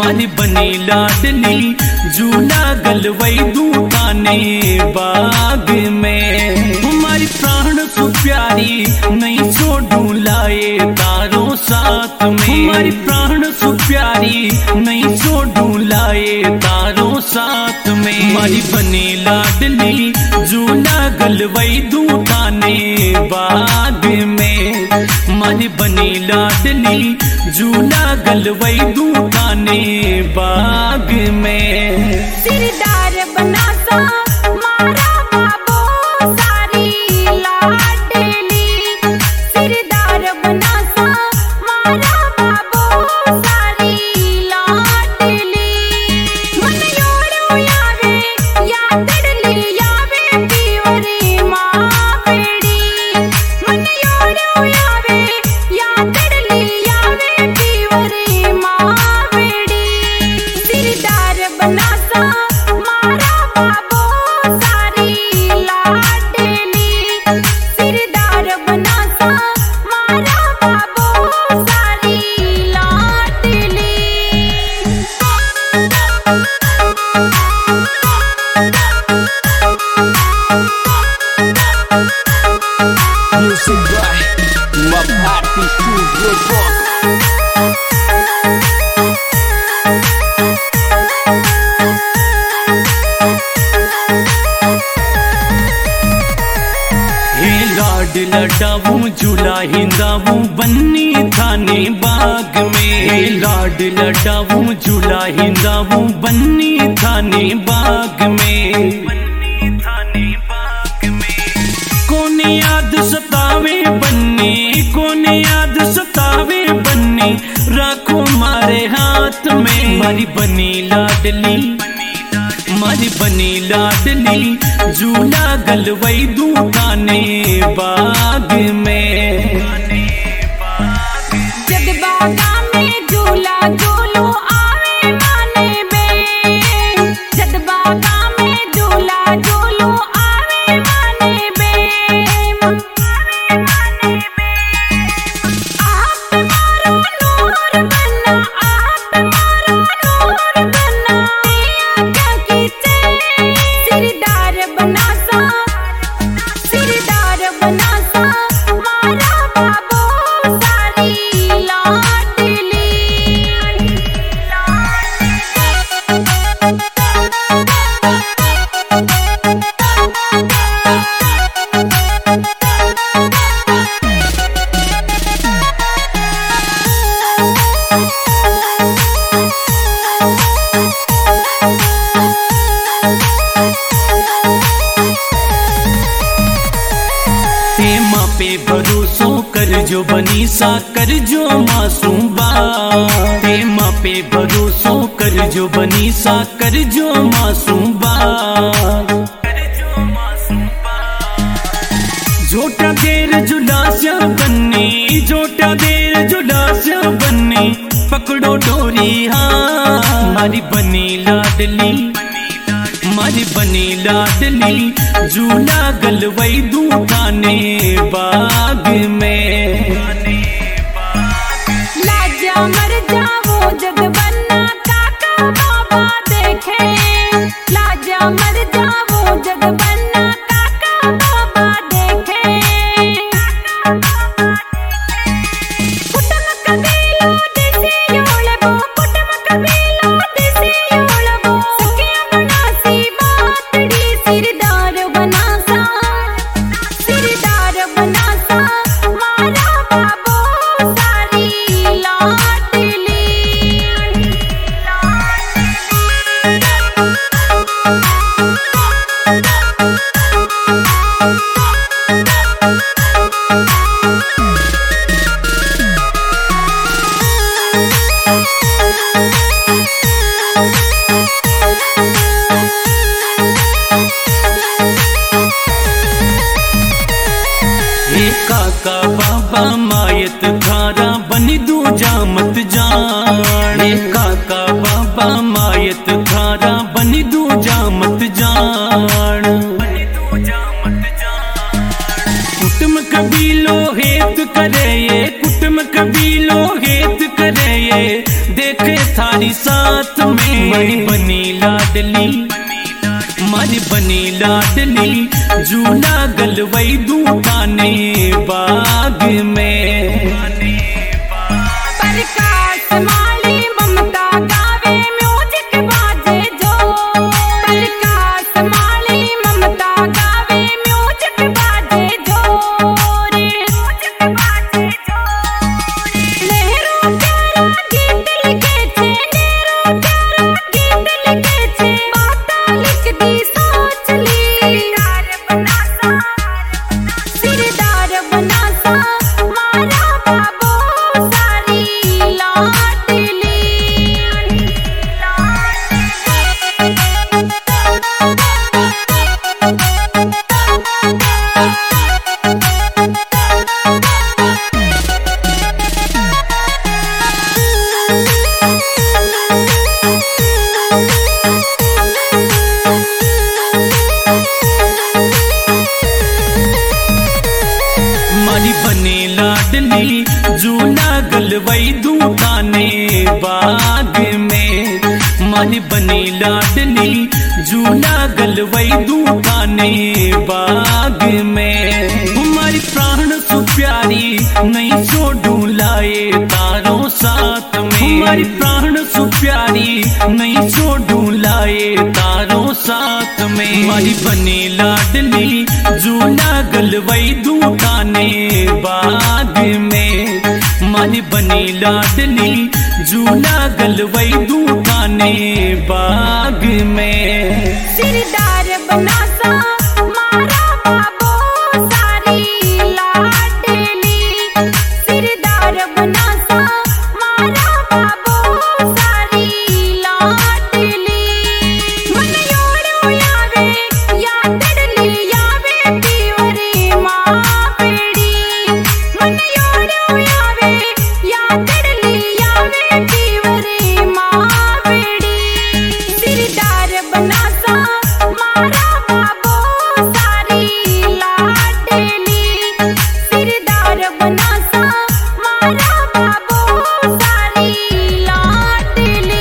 मारी बनी लाडली झूला गलवई दूताने बाग में। हमारी प्राण सु प्यारी नहीं छोड़ू लाए तारो साथ में। हमारी प्राण सु प्यारी नहीं छोड़ू लाए तारो साथ में। मारी बनी लाडली झूला गलवई दूताने बाग में। मारी बनी लाडली झूला गलवई दूताने बाग में। सिरदार बना सा मारा बाबू सारी लाडली। सिरदार बना सा मारा बाबू सारी लाडली। मन योड़ो यावे यादड़ली यावे पीवरी मावड़ी। मन योड़ो यावे यादड़ली यावे पीवरी मावड़ी। सिरदार बना सा मारा बाबू सारी लाडली। सिरदार बना सा मारा बाबू सारी लाडली। Music by Mabati Studio Rock. हे लाड लडाऊं झूला हिंदाऊं बन्नी थाने बाग में। हे लाड लडाऊं झूला हिंदाऊं बन्नी थाने बाग में। कौन याद सतावे बन्नी कौन याद सतावे बन्नी रखो मारे हाथ में। मारी बनी लाडली मारी बनी लाडली झूला गलवई दूताने बाग में। जद बागा में झूला झूलो आवे माने बे। जद बागा में झूला झूलो आवे माने बे। आप मारो नूर बन्ना आप मारो नूर बन्ना। क्या कीचे सिरदार बना सा सिरदार बना सा मारा बाबू सारी लाडली। ते माँ पे भरोसो कर जो बनी सा कर जो मासूम बा। ते माँ पे भरोसो कर जो बनी सा कर जो मासूम बा। झोटा देर जुलास्या बन्नी झोटा देर जुलास्या बन्नी पकड़ो डोरी हाँ। मारी बनी लाडली मारी बनी लाडली झूला गलवई दूताने बाग में। लाजा मर जावो जग बन्ना काका बाबा देखे। लाजा मर जावो जग बन्ना काका बाबा देखे। कुटुंब कबीलो दिसे योळबो कुटुंब कबीलो दिसे योळबो। सखिया बना सी बातड़ी सिरदार बना सा सिरदार बना सा मारा बाबू सारी लाडली। हे काका बाबा मायत थारा बनी दूजा मत जान। हे काका बाबा मायत थारा बनी दूजा मत जान। कुटुम कबीलो हेत करे ये कुटुम कबीलो हेत करे ये देखे थारी हमारी साथ में मारी बनी लाडली, मारी बनी लाडली, झूला गलवई दूताने बाग में। प्रकाश माली ममता गावे म्यूजिक बाजे जो, प्रकाश माली ममता गावे म्यूजिक बाजे जो रे, म्यूजिक बाजे जो। नेहरू प्यारा गीत लिखे छे, नेहरू प्यारा गीत लिखे छे, बाता लिख दी सोच ली। सिरदार बनासा मारा बाबू सारी लाडली। मारी बनी लाडली, झूला गलवई दूताने बाग में। मारी बनी लाडली, झूला गलवई दूताने बाग में। हमारी प्राण सुप्यारी नहीं छोड़ू लाए तारों साथ में, हमारी प्राण सुप्यारी नहीं छोड़ू लाए तारों साथ में। मारी बनी लाडली, झूला गलवई दूताने बाग में। मारी बनी लाडली, झूला गलवई दूताने बाग में। सिरदार बनासा मारा बाबू सारी लाडली। सिरदार बनासा मारा बाबू सारी लाडली। मन योड़ो यावे यादड़ली यावे पीवरी माँ पेड़ी। मन योड़ो यावे यादड़ली यावे पीवरी माँ पेड़ी। सिरदार बनासा मारा बाबू सारी लाडली। सिरदार बनासा मारा बाबू सारी लाडली।